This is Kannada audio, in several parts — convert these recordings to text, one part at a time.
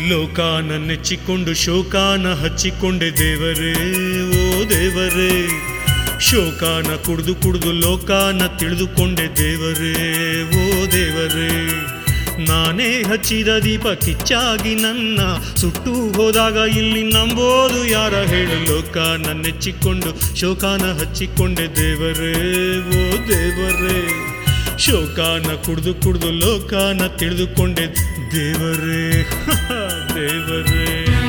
ಲೋಕಾನ ನೆಚ್ಚಿಕೊಂಡು ಶೋಕಾನ ಹಚ್ಚಿಕೊಂಡೆ ದೇವರೇ ಓ ದೇವರೇ. ಶೋಕಾನ ಕುಡಿದು ಕುಡಿದು ಲೋಕಾನ ತಿಳಿದುಕೊಂಡೆ ದೇವರೇ ಓ ದೇವರೇ. ನಾನೇ ಹಚ್ಚಿದ ದೀಪ ಕಿಚ್ಚಾಗಿ ನನ್ನ ಸುಟ್ಟು ಹೋದಾಗ ಇಲ್ಲಿ ನಂಬೋದು ಯಾರ ಹೇಳು. ಲೋಕಾನ ನೆಚ್ಚಿಕೊಂಡು ಶೋಕಾನ ಹಚ್ಚಿಕೊಂಡೆ ದೇವರೇ ಓ ದೇವರೇ. ಶೋಕಾನ ಕುಡಿದು ಕುಡಿದು ಲೋಕಾನ ತಿಳಿದುಕೊಂಡೆ ದೇವರೇ ದೇವರೇ.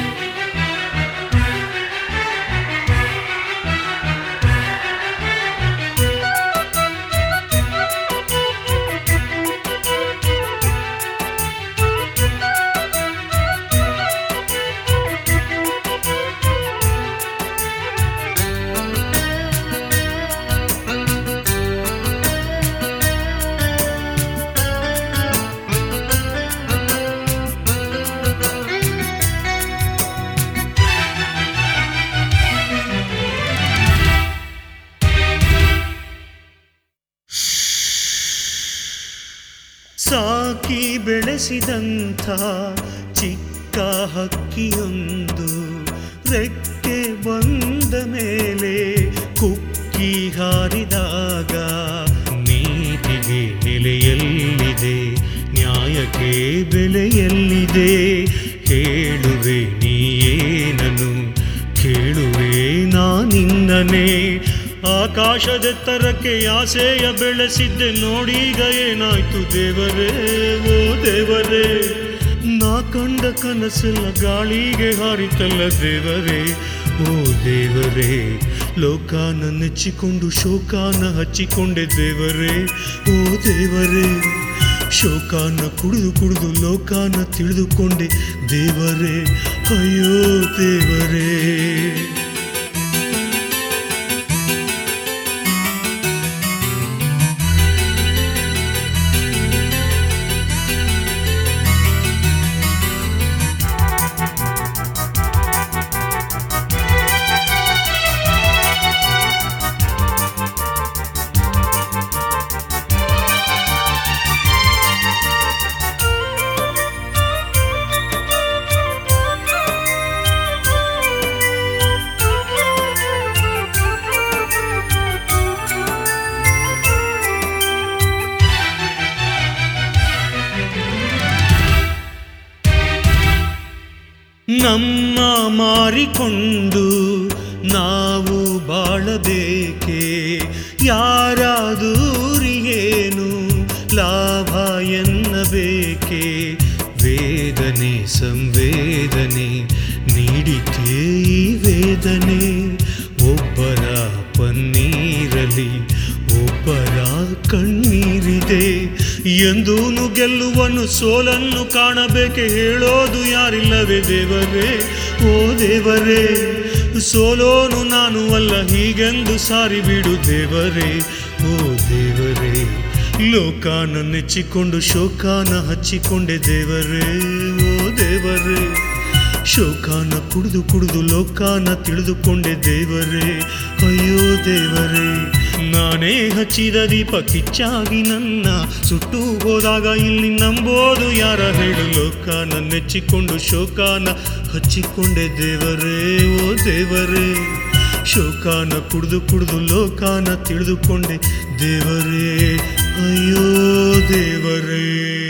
ಸಾಕಿ ಬೆಳೆಸಿದಂಥ ಚಿಕ್ಕ ಹಕ್ಕಿಯೊಂದು ರೆಕ್ಕೆ ಬಂದ ಮೇಲೆ ಕುಕ್ಕಿ ಹಾರಿದಾಗ ನೀತಿಗೆ ನೆಲೆಯಲ್ಲಿದೆ, ನ್ಯಾಯಕ್ಕೆ ಬೆಲೆಯಲ್ಲಿದೆ. ಹೇಳುವೆ ನೀಯೇನನು, ಕೇಳುವೆ ನಾನಿನ್ನನೇ. ಆಕಾಶದೆತ್ತರಕ್ಕೆ ಆಸೆಯ ಬೆಳೆಸಿದ್ದೆ, ನೋಡೀಗ ಏನಾಯ್ತು ದೇವರೇ ಓ ದೇವರೇ. ನಾ ಕಂಡ ಕನಸೆಲ್ಲ ಗಾಳಿಗೆ ಹಾರಿತಲ್ಲ ದೇವರೇ ಓ ದೇವರೇ. ಲೋಕಾನ ನೆಚ್ಚಿಕೊಂಡು ಶೋಕಾನ ಹಚ್ಚಿಕೊಂಡೆ ದೇವರೇ ಓ ದೇವರೇ. ಶೋಕಾನ ಕುಡಿದು ಕುಡಿದು ಲೋಕಾನ ತಿಳಿದುಕೊಂಡೆ ದೇವರೇ ಅಯ್ಯೋ ದೇವರೇ. ನಮ್ಮ ಮಾರಿಕೊಂಡು ನಾವು ಬಾಳಬೇಕೆ, ಯಾರ ದೂರಿಗೇನು ಲಾಭ ಎನ್ನಬೇಕೆ. ವೇದನೆ ಸಂವೇದನೆ ನೀಡಿಕೆ ಈ ವೇದನೆ. ಒಬ್ಬರ ಪನ್ನೀರಲಿ ಒಬ್ಬರ ಕಣ್ಣೀರಿದೆ. ಎಂದೂನು ಗೆಲ್ಲುವನು ಸೋಲನ್ನು ಕಾಣಬೇಕೆ, ಹೇಳೋದು ಯಾರಿಲ್ಲವೇ ದೇವರೇ ಓ ದೇವರೇ. ಸೋಲೋನು ನಾನು ಅಲ್ಲ ಹೀಗೆಂದು ಸಾರಿ ಬಿಡು ದೇವರೇ ಓ ದೇವರೇ. ಲೋಕಾನ ನೆಚ್ಚಿಕೊಂಡು ಶೋಕಾನ ಹಚ್ಚಿಕೊಂಡೆ ದೇವರೇ ಓ ದೇವರೇ. ಶೋಕಾನ ಕುಡಿದು ಕುಡಿದು ಲೋಕಾನ ತಿಳಿದುಕೊಂಡೆ ದೇವರೇ ಅಯ್ಯೋ ದೇವರೇ. ನಾನೇ ಹಚ್ಚಿದ ದೀಪ ಕಿಚ್ಚಾಗಿ ನನ್ನ ಸುಟ್ಟು ಹೋದಾಗ ಇಲ್ಲಿ ನಂಬೋದು ಯಾರ ಹೇಳು. ಲೋಕಾನ ನೆಚ್ಚಿಕೊಂಡು ಶೋಕಾನ ಹಚ್ಚಿಕೊಂಡೆ ದೇವರೇ ಓ ದೇವರೇ. ಶೋಕಾನ ಕುಡಿದು ಕುಡಿದು ಲೋಕಾನ ತಿಳಿದುಕೊಂಡೆ ದೇವರೇ ಅಯ್ಯೋ ದೇವರೇ.